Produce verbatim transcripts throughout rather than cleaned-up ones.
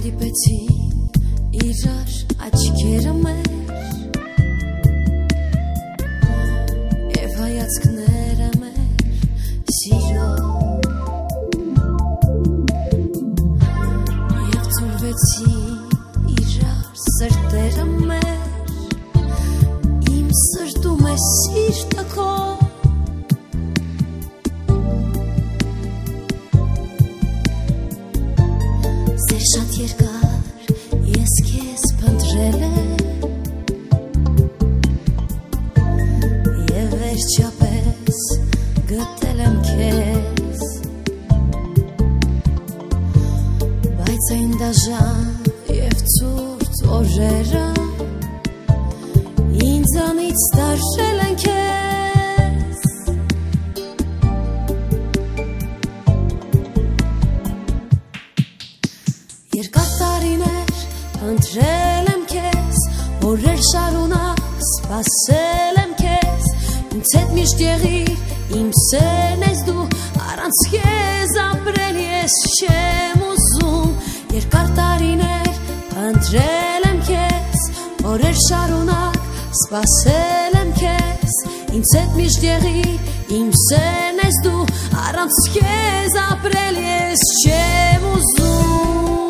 Հանդիպեցին իրար աչքերը մեր և հայացքները մեր սիրո և ծուրվեցին իրար սրտերը մեր իմ սրտում է սիրտը քո Ձեր շատ երկար ես քեզ փնտրել եմ և վերջապես գտել եմ քեզ բայց այն դաժան և ցուրտ օրերը ինձանից տարրել են քեզ Երկար տարիներ փնտրել եմ քեզ օրեր շարունակ սպասել եմ քեզ ինձ հետ միշտ եղիր իմ սերն ես դու առանց քեզ ապրել ես չեմ ուզում Երկար տարիներ փնտրել եմ քեզ օրեր շարունակ սպասել եմ քեզ ինձ հետ միշտ եղիր իմ սերն ես դու առանց քեզ ապրել ես չեմ ուզում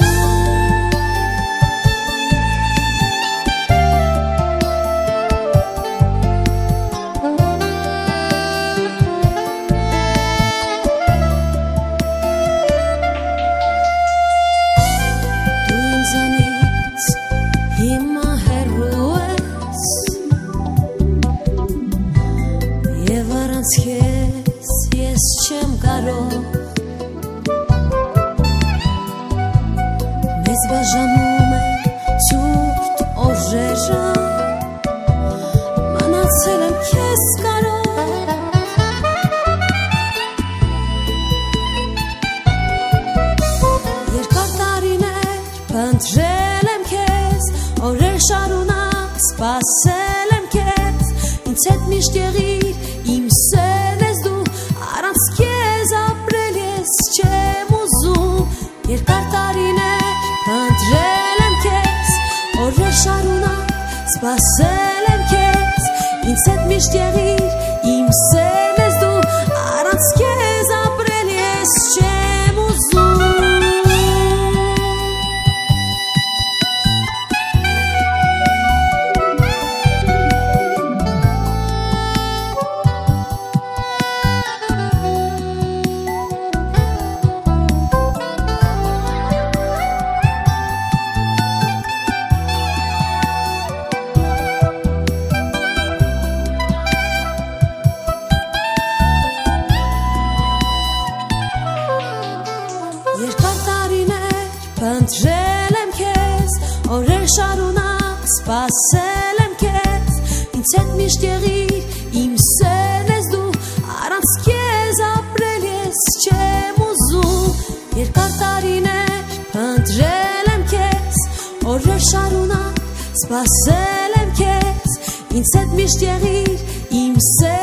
Քեզ ես չեմ կարող Մեզ բաժանում է ցուրտ օրերը Մնացել եմ քեզ կարող Երկար տարիներ փնտրել եմ քեզ օրեր շարունակ սպասել եմ քեզ ինձ հետ միշտ եղիր իմ սերն ես դու առանց քեզ ապրել ես չեմ ուզում Երկար տարիներ փնտրել եմ քեզ օրեր շարունակ սպասել եմ քեզ ինձ հետ միշտ եղիր իմ սերն ես դու առանց քեզ ապրել ես չեմ ուզում Երկար տարիներ փնտրել եմ քեզ օրեր շարունակ սպասել եմ քեզ ինձ հետ միշտ եղիր իմ սերն ես դու առանց քեզ ապրել ես չեմ ուզում Երկար տարիներ փնտրել եմ քեզ օրեր շարունակ սպասել եմ քեզ ինձ հետ միշտ եղիր իմ սերն